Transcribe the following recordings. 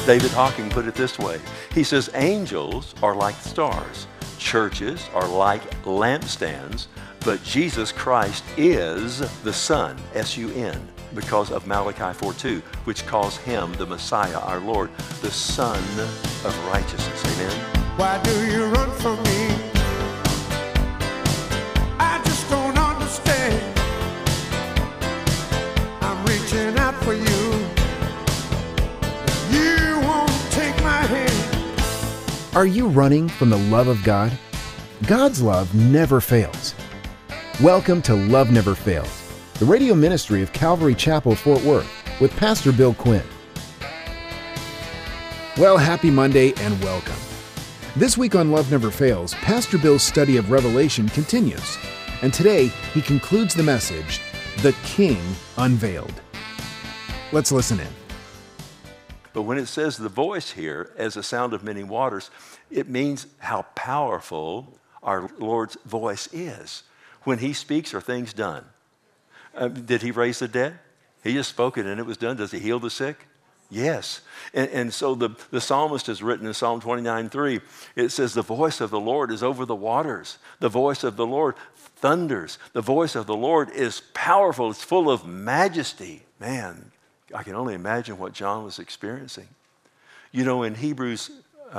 David Hawking put it this way. He says, angels are like stars. Churches are like lampstands, but Jesus Christ is the Son, S-U-N, because of Malachi 4:2, which calls him the Messiah, our Lord, the Son of righteousness. Amen? Why do you run from me? I just don't understand. I'm reaching out for you. You won't take my hand. Are you running from the love of God? God's love never fails. Welcome to Love Never Fails, the radio ministry of Calvary Chapel, Fort Worth, with Pastor Bill Quinn. Well, happy Monday and welcome. This week on Love Never Fails, Pastor Bill's study of Revelation continues, and today he concludes the message, The King Unveiled. Let's listen in. But when it says the voice here as a sound of many waters, it means how powerful our Lord's voice is. When he speaks, are things done? Did he raise the dead? He just spoke it and it was done. Does he heal the sick? Yes. And so the psalmist has written in Psalm 29:3, it says, the voice of the Lord is over the waters. The voice of the Lord thunders. The voice of the Lord is powerful. It's full of majesty. Man, I can only imagine what John was experiencing. You know, in Hebrews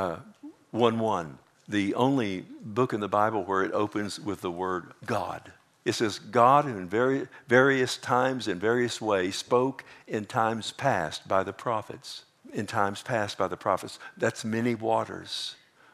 1:1, the only book in the Bible where it opens with the word God. It says, God in various times in various ways spoke in times past by the prophets. In times past by the prophets. That's many waters,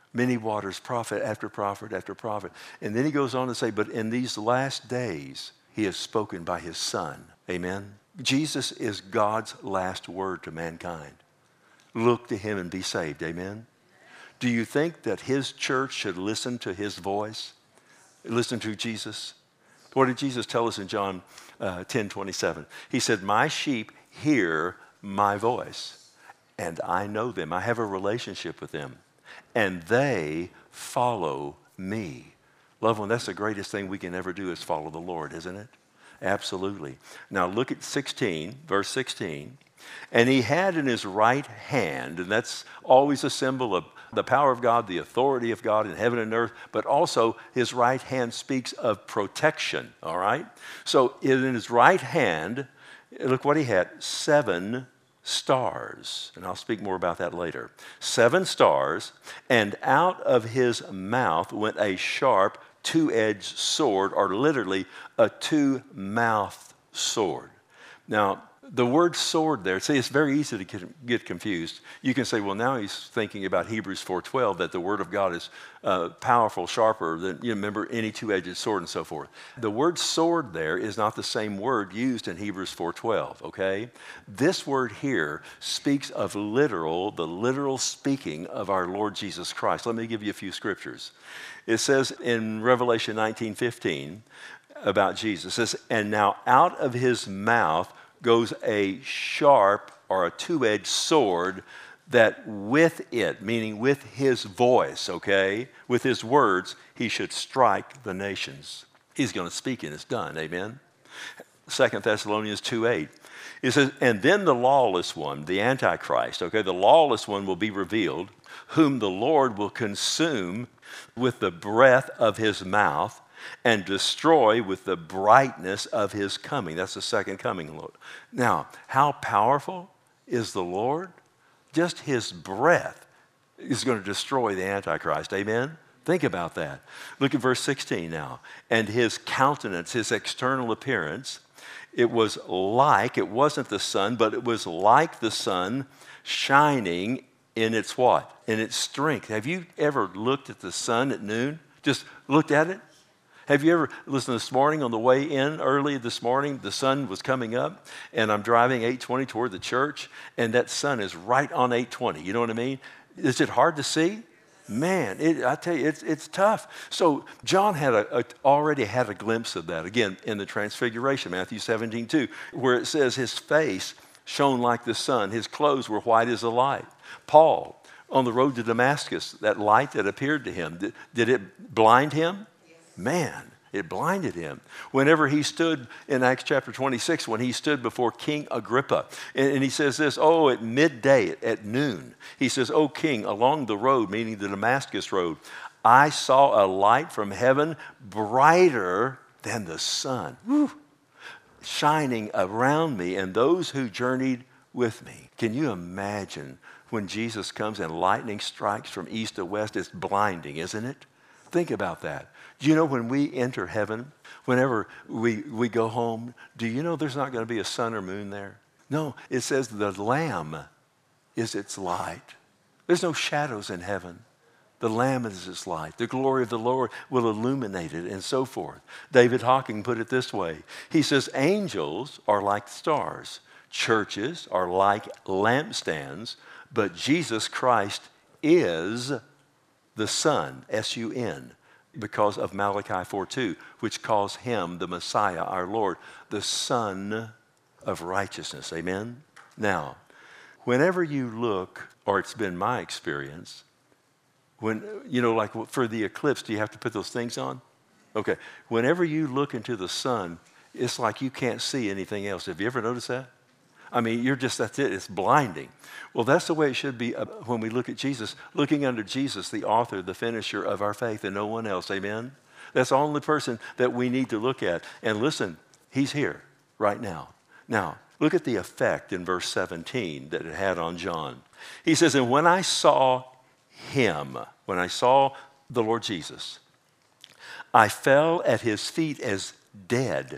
prophet after prophet after prophet. And then he goes on to say, but in these last days, he has spoken by his Son. Amen. Jesus is God's last word to mankind. Look to him and be saved. Amen. Do you think that his church should listen to his voice? Listen to Jesus? What did Jesus tell us in John 10:27? He said, my sheep hear my voice, and I know them. I have a relationship with them, and they follow me. Loved one, that's the greatest thing we can ever do is follow the Lord, isn't it? Absolutely. Now look at 16, verse 16. And he had in his right hand, and that's always a symbol of the power of God, the authority of God in heaven and earth, but also his right hand speaks of protection, all right? So in his right hand, look what he had, 7 stars, and I'll speak more about that later. 7 stars, and out of his mouth went a sharp, 2-edged sword, or literally a 2-mouthed sword. Now, the word sword there, see, it's very easy to get confused. You can say, well, now he's thinking about Hebrews 4:12, that the word of God is powerful, sharper than, you remember, any 2-edged sword and so forth. The word sword there is not the same word used in Hebrews 4:12, okay? This word here speaks of the literal speaking of our Lord Jesus Christ. Let me give you a few scriptures. It says in Revelation 19:15 about Jesus, it says, and now out of his mouth goes a sharp or a 2-edged sword that with it, meaning with his voice, okay, with his words, he should strike the nations. He's going to speak and it's done, amen? 2 Thessalonians 2:8. It says, and then the lawless one, the Antichrist, okay, the lawless one will be revealed, whom the Lord will consume with the breath of his mouth, and destroy with the brightness of his coming. That's the second coming, Lord. Now, how powerful is the Lord? Just his breath is going to destroy the Antichrist. Amen? Think about that. Look at verse 16 now. And his countenance, his external appearance, it wasn't the sun, but it was like the sun shining in its what? In its strength. Have you ever looked at the sun at noon? Just looked at it? Have you ever listened this morning on the way in early this morning, the sun was coming up and I'm driving 820 toward the church and that sun is right on 820. You know what I mean? Is it hard to see? Man, I tell you, it's tough. So John already had a glimpse of that, again, in the Transfiguration, Matthew 17:2, where it says his face shone like the sun, his clothes were white as the light. Paul, on the road to Damascus, that light that appeared to him, did it blind him? Man, It blinded him. Whenever he stood in Acts chapter 26, when he stood before King Agrippa, and he says this, oh, at midday, at noon, he says, oh, king, along the road, meaning the Damascus road, I saw a light from heaven brighter than the sun, shining around me and those who journeyed with me. Can you imagine when Jesus comes and lightning strikes from east to west? It's blinding, isn't it? Think about that. Do you know when we enter heaven, whenever we go home, do you know there's not going to be a sun or moon there? No, it says the Lamb is its light. There's no shadows in heaven. The Lamb is its light. The glory of the Lord will illuminate it, and so forth. David Hawking put it this way. He says, angels are like stars. Churches are like lampstands, but Jesus Christ is the Son, S-U-N, because of Malachi 4:2, which calls him the Messiah, our Lord, the Son of righteousness. Amen? Now, whenever you look, or it's been my experience, when, you know, like for the eclipse, do you have to put those things on? Okay. Whenever you look into the sun, it's like you can't see anything else. Have you ever noticed that? I mean, that's it. It's blinding. Well, that's the way it should be when we look at Jesus. Looking unto Jesus, the author, the finisher of our faith, and no one else. Amen? That's the only person that we need to look at. And listen, he's here right now. Now, look at the effect in verse 17 that it had on John. He says, and when I saw him, when I saw the Lord Jesus, I fell at his feet as dead,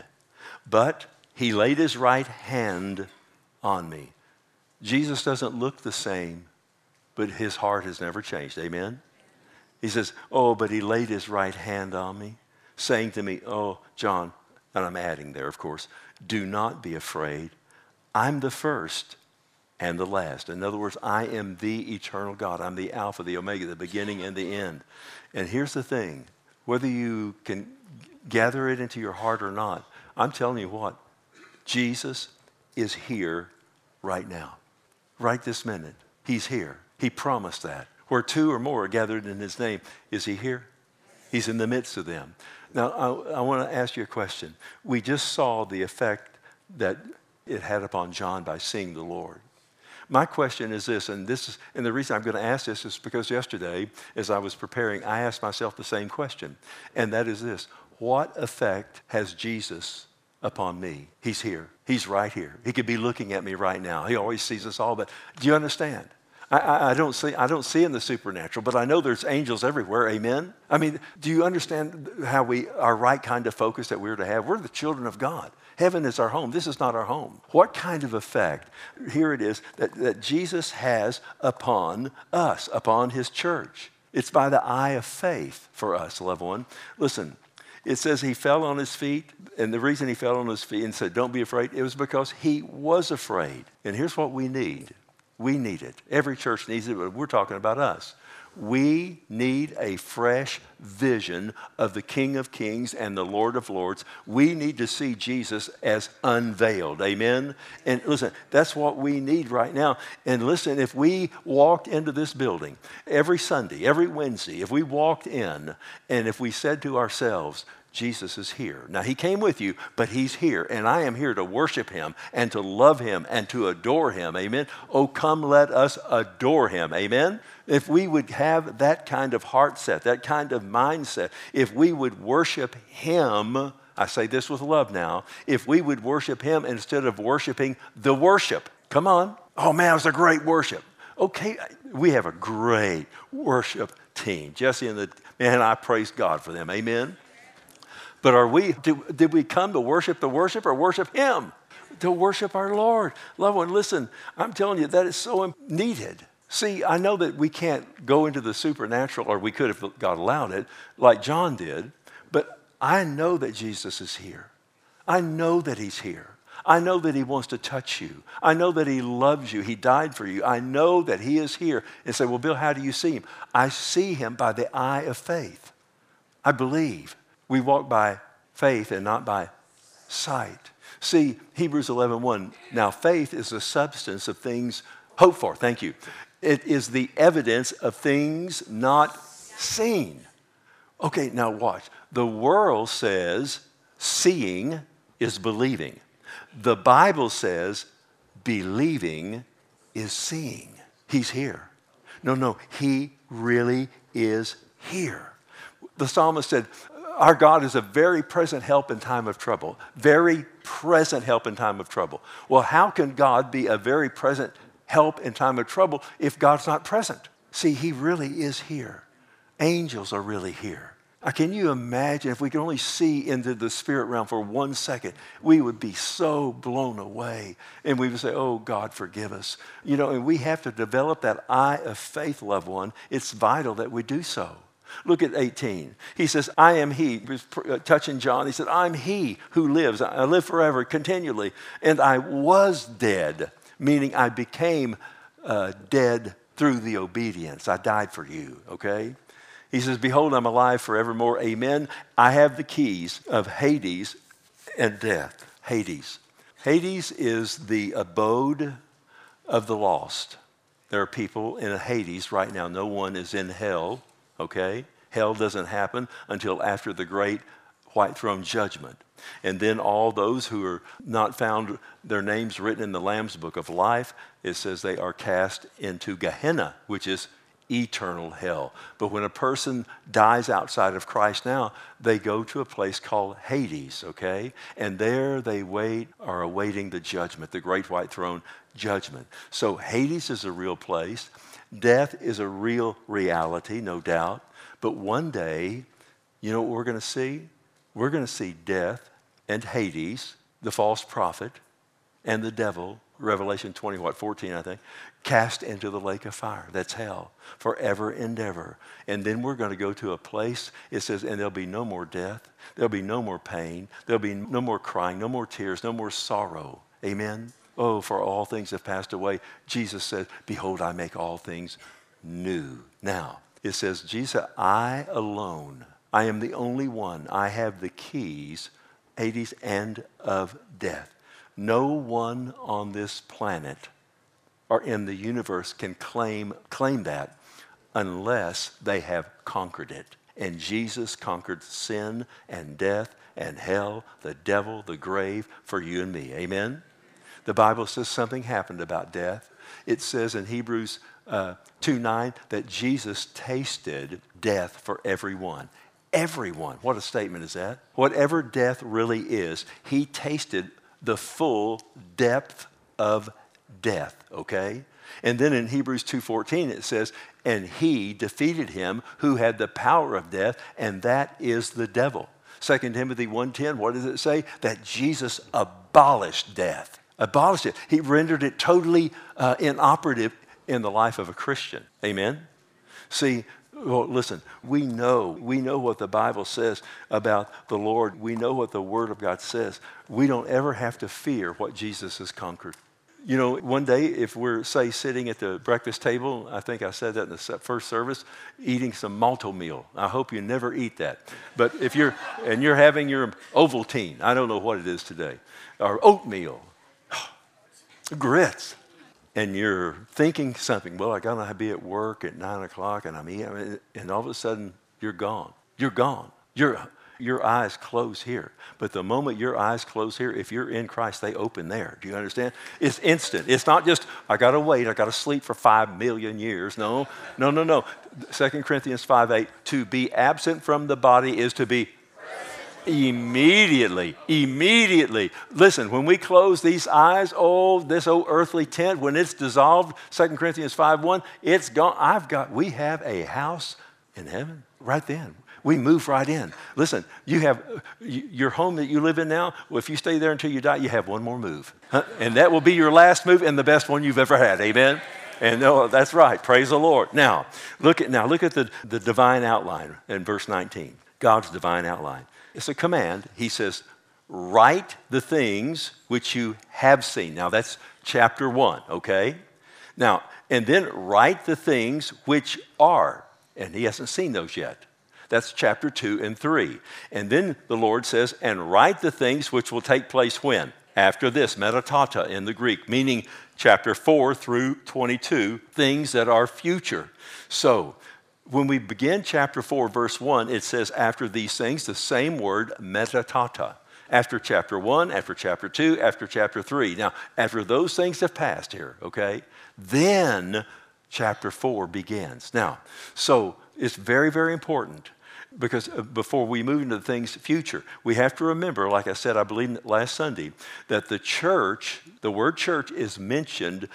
but he laid his right hand on me. Jesus doesn't look the same, but his heart has never changed. Amen? He says, oh, but he laid his right hand on me, saying to me, oh, John, and I'm adding there, of course, do not be afraid. I'm the first and the last. In other words, I am the eternal God. I'm the Alpha, the Omega, the beginning and the end. And here's the thing, whether you can gather it into your heart or not, I'm telling you what, Jesus is here right now, right this minute. He's here. He promised that. Where two or more are gathered in his name, is he here? He's in the midst of them. Now, I want to ask you a question. We just saw the effect that it had upon John by seeing the Lord. My question is this, and the reason I'm going to ask this is because yesterday, as I was preparing, I asked myself the same question, and that is this: what effect has Jesus upon me? He's here. He's right here. He could be looking at me right now. He always sees us all, but do you understand? I don't see in the supernatural, but I know there's angels everywhere. Amen? I mean, do you understand how our right kind of focus that we're to have? We're the children of God. Heaven is our home. This is not our home. What kind of effect, here it is, that Jesus has upon us, upon his church? It's by the eye of faith for us, loved one. Listen, it says he fell on his feet, and the reason he fell on his feet and said, don't be afraid, it was because he was afraid. And here's what we need. We need it. Every church needs it, but we're talking about us. We need a fresh vision of the King of Kings and the Lord of Lords. We need to see Jesus as unveiled. Amen? And listen, that's what we need right now. And listen, if we walked into this building every Sunday, every Wednesday, if we walked in and if we said to ourselves, Jesus is here. Now, he came with you, but he's here, and I am here to worship him and to love him and to adore him. Amen? Oh, come let us adore him. Amen? If we would have that kind of heart set, that kind of mindset, if we would worship him, I say this with love now, if we would worship him instead of worshiping the worship. Come on. Oh, man, it was a great worship. Okay, we have a great worship team. Jesse and I praise God for them. Amen? But did we come to worship the worship or worship him? To worship our Lord. Loved one, listen, I'm telling you, that is so needed. See, I know that we can't go into the supernatural, or we could if God allowed it, like John did, but I know that Jesus is here. I know that he's here. I know that he wants to touch you. I know that he loves you. He died for you. I know that he is here. And say, well, Bill, how do you see him? I see him by the eye of faith. I believe. We walk by faith and not by sight. See, Hebrews 11:1. Now, faith is the substance of things hoped for. Thank you. It is the evidence of things not seen. Okay, now watch. The world says seeing is believing. The Bible says believing is seeing. He's here. No, he really is here. The psalmist said, our God is a very present help in time of trouble. Very present help in time of trouble. Well, how can God be a very present help in time of trouble if God's not present? See, he really is here. Angels are really here. Can you imagine if we could only see into the spirit realm for 1 second, we would be so blown away. And we would say, oh, God, forgive us. And we have to develop that eye of faith, loved one. It's vital that we do so. Look at 18. He says, I am he. He was touching John. He said, I'm he who lives. I live forever, continually. And I was dead, meaning I became dead through the obedience. I died for you, okay? He says, behold, I'm alive forevermore. Amen. I have the keys of Hades and death. Hades. Hades is the abode of the lost. There are people in Hades right now. No one is in hell, okay? Hell doesn't happen until after the great white throne judgment. And then all those who are not found their names written in the Lamb's book of life, it says they are cast into Gehenna, which is eternal hell. But when a person dies outside of Christ now, they go to a place called Hades, okay? And there they are awaiting the judgment, the great white throne judgment. So Hades is a real place. Death is a real reality, no doubt. But one day, you know what we're going to see? We're going to see death and Hades, the false prophet, and the devil, Revelation 14, I think, cast into the lake of fire. That's hell, forever and ever. And then we're going to go to a place, it says, and there'll be no more death. There'll be no more pain. There'll be no more crying, no more tears, no more sorrow. Amen? Oh, for all things have passed away. Jesus said, behold, I make all things new. Now, it says, Jesus, I alone, I am the only one. I have the keys, Hades and of death. No one on this planet or in the universe can claim that unless they have conquered it. And Jesus conquered sin and death and hell, the devil, the grave for you and me. Amen? The Bible says something happened about death. It says in Hebrews 2:9 that Jesus tasted death for everyone. Everyone. What a statement is that? Whatever death really is, he tasted the full depth of death, okay? And then in Hebrews 2:14 it says, and he defeated him who had the power of death, and that is the devil. 2 Timothy 1:10, what does it say? That Jesus abolished death. Abolished it. He rendered it totally inoperative in the life of a Christian. Amen? See, well, listen, we know what the Bible says about the Lord. We know what the Word of God says. We don't ever have to fear what Jesus has conquered. You know, one day if we're, say, sitting at the breakfast table, I think I said that in the first service, eating some malto meal. I hope you never eat that. But if you're having your Ovaltine, I don't know what it is today, or oatmeal, grits, and you're thinking something, well, I got to be at work at 9 o'clock, and I'm eating, and all of a sudden, you're gone. You're gone. Your eyes close here. But the moment your eyes close here, if you're in Christ, they open there. Do you understand? It's instant. It's not just, I got to wait, I got to sleep for 5 million years. No. 2 Corinthians 5:8, to be absent from the body is to be Immediately. Listen, when we close these eyes, this old earthly tent, when it's dissolved, 2 Corinthians 5:1, it's gone. We have a house in heaven right then. We move right in. Listen, you have your home that you live in now. Well, if you stay there until you die, you have one more move. And that will be your last move and the best one you've ever had. Amen? And that's right. Praise the Lord. Now, look at the divine outline in verse 19. God's divine outline. It's a command. He says, write the things which you have seen. Now, that's chapter 1, okay? Now, and then write the things which are. And he hasn't seen those yet. That's chapter 2 and 3. And then the Lord says, and write the things which will take place when? After this, metatata in the Greek, meaning chapter 4 through 22, things that are future. So, when we begin chapter 4, verse 1, it says, after these things, the same word, metatata. After chapter 1, after chapter 2, after chapter 3. Now, after those things have passed here, okay, then chapter 4 begins. Now, so it's very, very important because before we move into the things future, we have to remember, like I said, I believe last Sunday, that the church, the word church is mentioned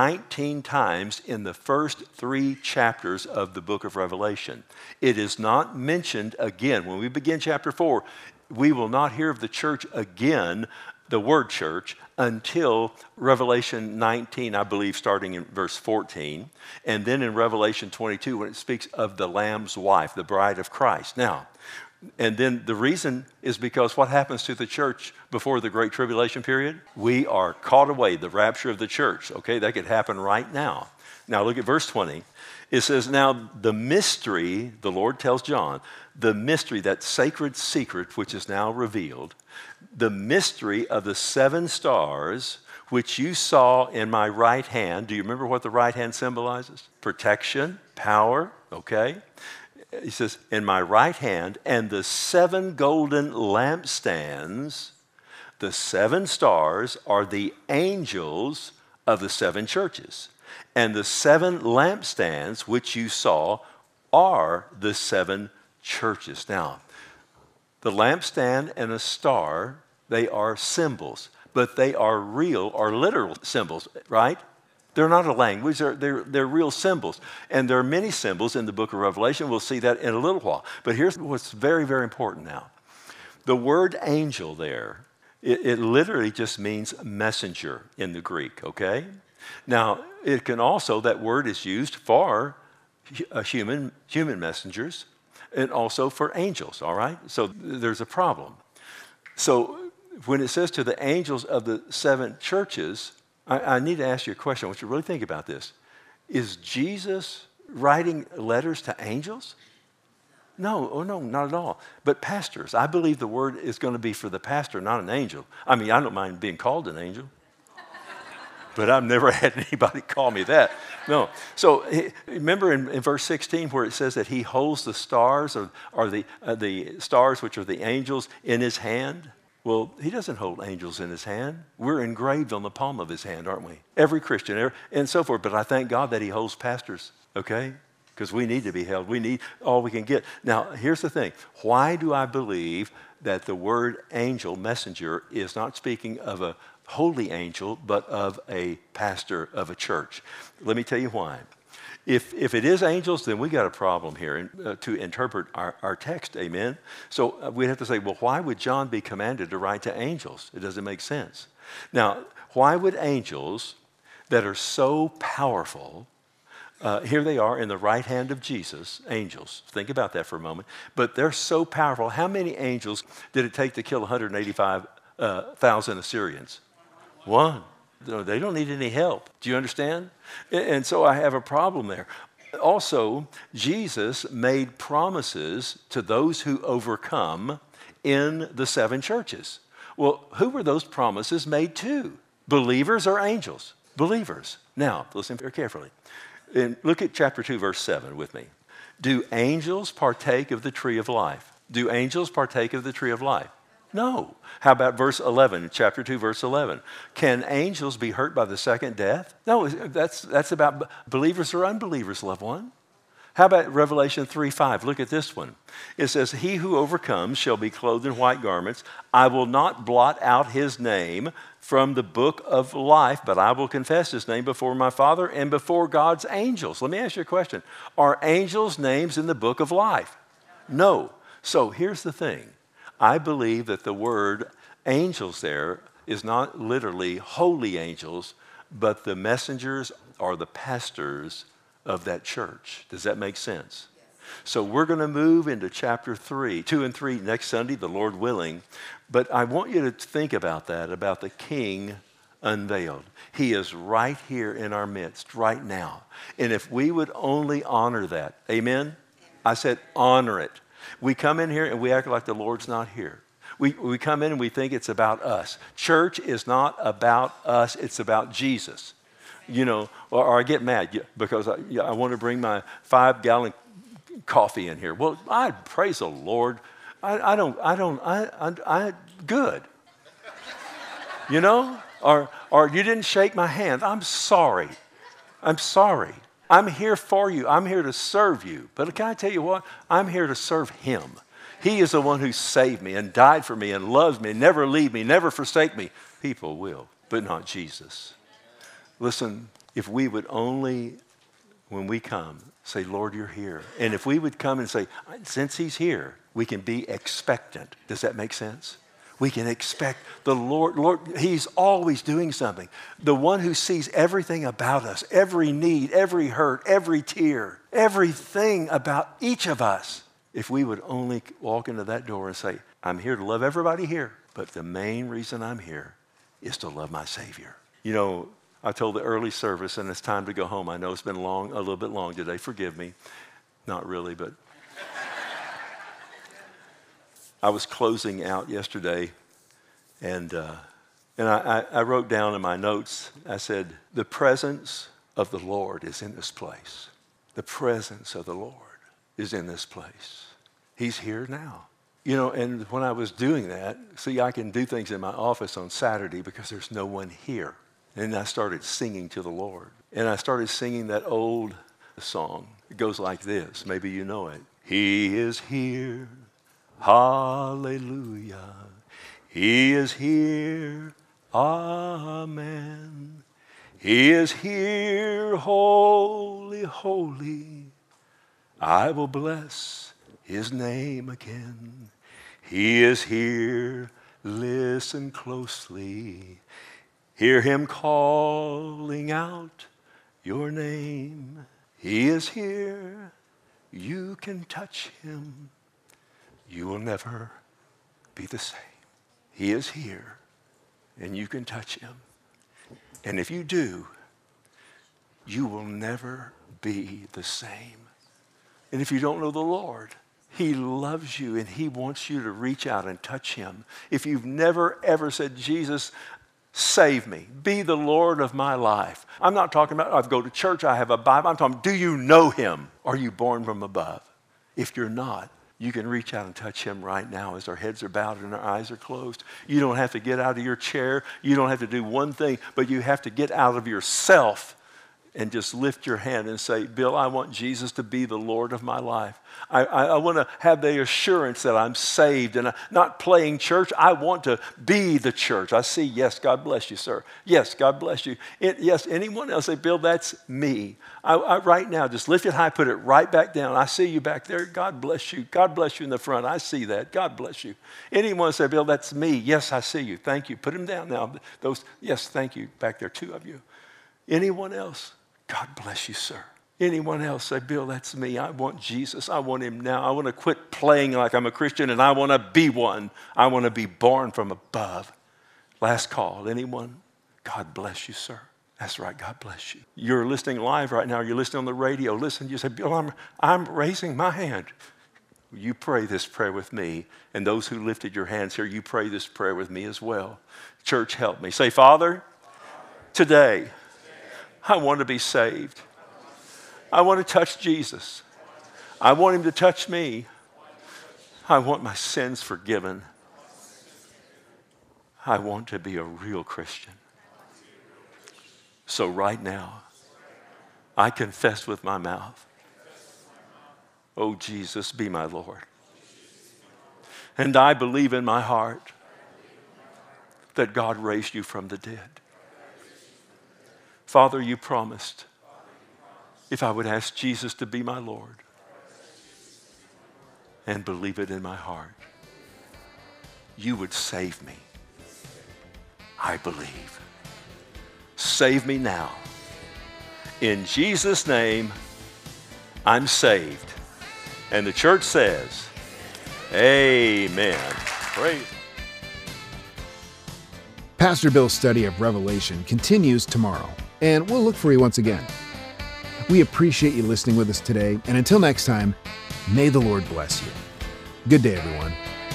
19 times in the first 3 chapters of the book of Revelation. It is not mentioned again. When we begin chapter 4, we will not hear of the church again, the word church, until Revelation 19, I believe, starting in verse 14, and then in Revelation 22 when it speaks of the Lamb's wife, the bride of Christ. Now, and then the reason is because what happens to the church before the Great Tribulation period? We are caught away, the rapture of the church. Okay, that could happen right now. Now look at verse 20. It says, now the mystery, the Lord tells John, the mystery, that sacred secret which is now revealed, the mystery of the 7 stars which you saw in my right hand. Do you remember what the right hand symbolizes? Protection, power, okay? He says, in my right hand, and the 7 golden lampstands, the 7 stars are the angels of the 7 churches. And the 7 lampstands which you saw are the 7 churches. Now, the lampstand and a star, they are symbols, but they are real or literal symbols, right? They're not a language, they're real symbols. And there are many symbols in the book of Revelation. We'll see that in a little while. But here's what's very, very important now. The word angel there, it literally just means messenger in the Greek, okay? Now, it can also, that word is used for human messengers and also for angels, all right? So there's a problem. So when it says to the angels of the 7 churches, I need to ask you a question. I want you to really think about this. Is Jesus writing letters to angels? No, oh no, not at all. But pastors, I believe the word is going to be for the pastor, not an angel. I mean, I don't mind being called an angel. But I've never had anybody call me that. No. So remember in verse 16 where it says that he holds the stars or the stars which are the angels in his hand? Well, he doesn't hold angels in his hand. We're engraved on the palm of his hand, aren't we? Every Christian, and so forth. But I thank God that he holds pastors, okay? Because we need to be held. We need all we can get. Now, here's the thing. Why do I believe that the word angel, messenger, is not speaking of a holy angel, but of a pastor of a church? Let me tell you why. If it is angels, then we got a problem here to interpret our text, amen? So we'd have to say, well, why would John be commanded to write to angels? It doesn't make sense. Now, why would angels that are so powerful, here they are in the right hand of Jesus, angels. Think about that for a moment. But they're so powerful. How many angels did it take to kill 185,000 Assyrians? 1. They don't need any help. Do you understand? And so I have a problem there. Also, Jesus made promises to those who overcome in the 7 churches. Well, who were those promises made to? Believers or angels? Believers. Now, listen very carefully. And look at chapter 2, verse 7 with me. Do angels partake of the tree of life? Do angels partake of the tree of life? No. How about verse 11, chapter 2, verse 11? Can angels be hurt by the second death? No, that's about believers or unbelievers, loved one. How about Revelation 3:5? Look at this one. It says, he who overcomes shall be clothed in white garments. I will not blot out his name from the book of life, but I will confess his name before my Father and before God's angels. Let me ask you a question. Are angels' names in the book of life? No. So here's the thing. I believe that the word angels there is not literally holy angels, but the messengers or the pastors of that church. Does that make sense? Yes. So we're going to move into chapter 2 and 3 next Sunday, the Lord willing. But I want you to think about that, about the King unveiled. He is right here in our midst right now. And if we would only honor that, amen? I said honor it. We come in here and we act like the Lord's not here. We come in and we think it's about us. Church is not about us. It's about Jesus. You know, or I get mad because I want to bring my 5-gallon coffee in here. Well, I praise the Lord. Good. You know? Or you didn't shake my hand. I'm sorry. I'm sorry. I'm here for you. I'm here to serve you. But can I tell you what? I'm here to serve him. He is the one who saved me and died for me and loves me, never leave me, never forsake me. People will, but not Jesus. Listen, if we would only, when we come, say, Lord, you're here. And if we would come and say, since he's here, we can be expectant. Does that make sense? We can expect the Lord. Lord, he's always doing something. The one who sees everything about us, every need, every hurt, every tear, everything about each of us. If we would only walk into that door and say, I'm here to love everybody here, but the main reason I'm here is to love my Savior. You know, I told the early service, and it's time to go home. I know it's been long, a little bit long today. Forgive me. Not really, but I was closing out yesterday, and I wrote down in my notes, I said, the presence of the Lord is in this place. The presence of the Lord is in this place. He's here now. You know, and when I was doing that, see, I can do things in my office on Saturday because there's no one here. And I started singing to the Lord. And I started singing that old song. It goes like this. Maybe you know it. He is here. Hallelujah. He is here. Amen. He is here. Holy, holy. I will bless his name again. He is here. Listen closely. Hear him calling out your name. He is here. You can touch him. You will never be the same. He is here, and you can touch him. And if you do, you will never be the same. And if you don't know the Lord, he loves you, and he wants you to reach out and touch him. If you've never, ever said, Jesus, save me. Be the Lord of my life. I'm not talking about, I go to church, I have a Bible. I'm talking, do you know him? Are you born from above? If you're not, you can reach out and touch him right now as our heads are bowed and our eyes are closed. You don't have to get out of your chair. You don't have to do one thing, but you have to get out of yourself and just lift your hand and say, Bill, I want Jesus to be the Lord of my life. I want to have the assurance that I'm saved and I'm not playing church. I want to be the church. I see, yes, God bless you, sir. Yes, God bless you. Yes, anyone else say, Bill, that's me. Right now, just lift it high, put it right back down. I see you back there. God bless you. God bless you in the front. I see that. God bless you. Anyone say, Bill, that's me. Yes, I see you. Thank you. Put them down now. Yes, thank you. Back there, two of you. Anyone else? God bless you, sir. Anyone else say, Bill, that's me. I want Jesus. I want him now. I want to quit playing like I'm a Christian, and I want to be one. I want to be born from above. Last call. Anyone? God bless you, sir. That's right. God bless you. You're listening live right now. You're listening on the radio. Listen, you say, Bill, I'm raising my hand. You pray this prayer with me. And those who lifted your hands here, you pray this prayer with me as well. Church, help me. Say, Father, today, I want to be saved. I want to touch Jesus. I want him to touch me. I want my sins forgiven. I want to be a real Christian. So right now, I confess with my mouth, oh, Jesus, be my Lord. And I believe in my heart that God raised you from the dead. Father, you promised if I would ask Jesus to be my Lord and believe it in my heart, you would save me. I believe. Save me now. In Jesus' name, I'm saved. And the church says, amen. Praise. Pastor Bill's study of Revelation continues tomorrow, and we'll look for you once again. We appreciate you listening with us today, and until next time, may the Lord bless you. Good day, everyone.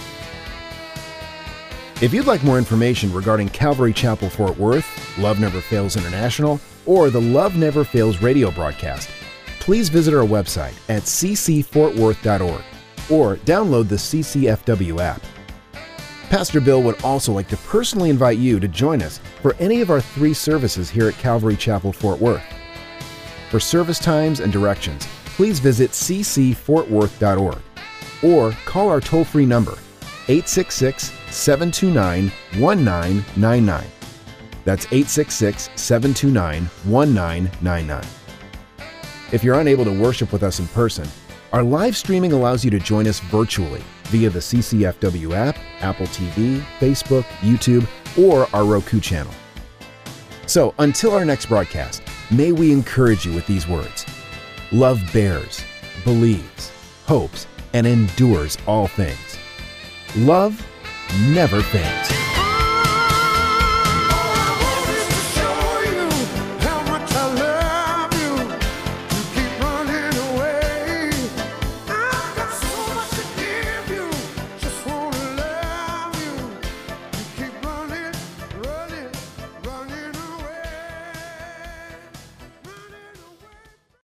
If you'd like more information regarding Calvary Chapel Fort Worth, Love Never Fails International, or the Love Never Fails radio broadcast, please visit our website at ccfortworth.org or download the CCFW app. Pastor Bill would also like to personally invite you to join us for any of our 3 services here at Calvary Chapel, Fort Worth. For service times and directions, please visit ccfortworth.org or call our toll-free number, 866-729-1999. That's 866-729-1999. If you're unable to worship with us in person, our live streaming allows you to join us virtually via the CCFW app, Apple TV, Facebook, YouTube, or our Roku channel. So until our next broadcast, may we encourage you with these words. Love bears, believes, hopes, and endures all things. Love never fails.